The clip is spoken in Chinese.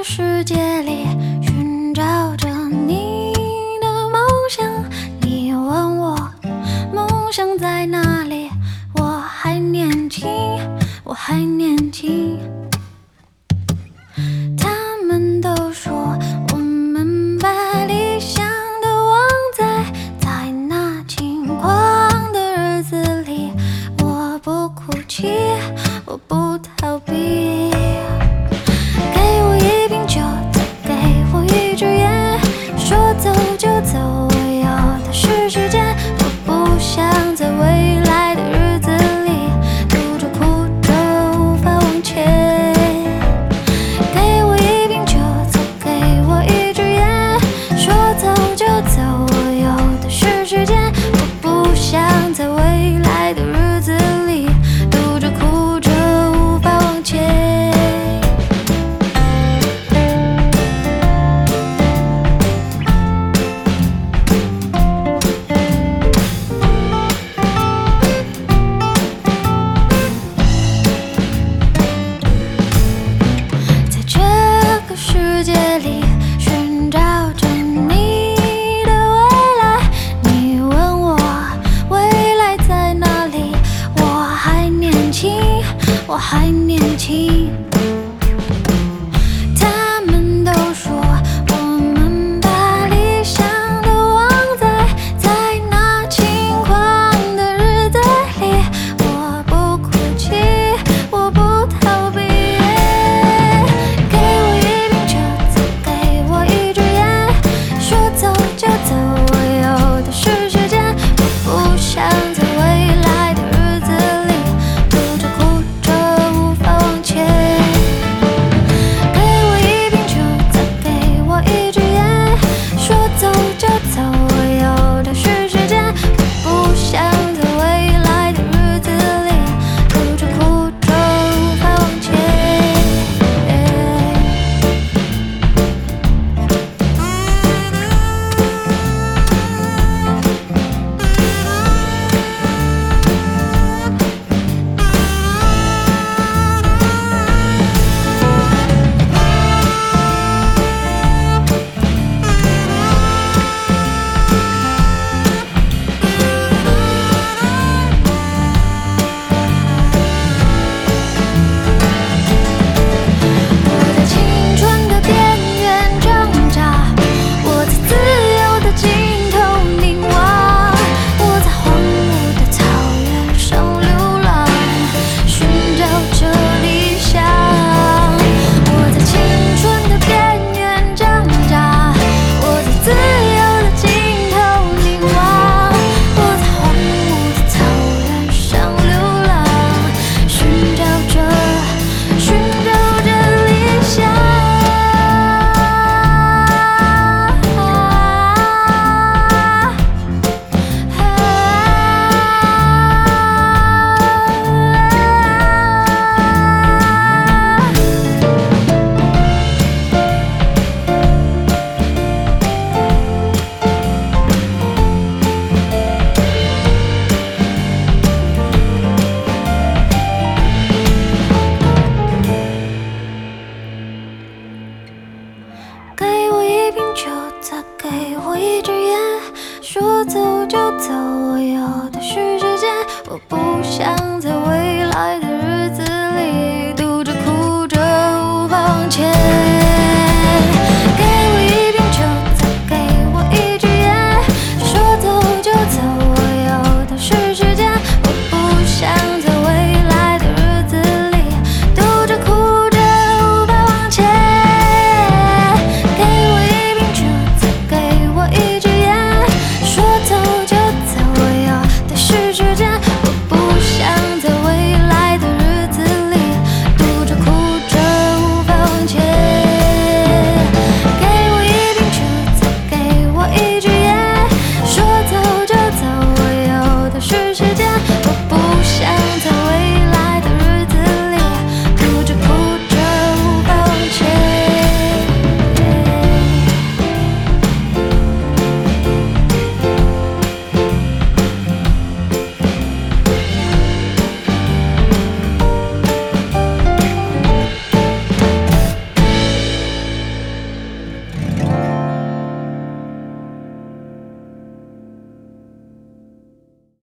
世界里寻找着你的梦想。你问我梦想在哪里？我还年轻，我还年轻。他们都说我们把理想都忘在那轻狂的日子里。我不哭泣，我不逃避。给我一瓶酒，再给我一支烟，说走就走，我要的是时间。我不想在未来的日子里哭着哭着无法往前。给我一瓶酒，再给我一支烟，说走就走，我要的是时间。我不想在未来的日子里哭着哭着无法往前。在这个世界里寻找着你的未来。你问我未来在哪里？我还年轻，我还年轻。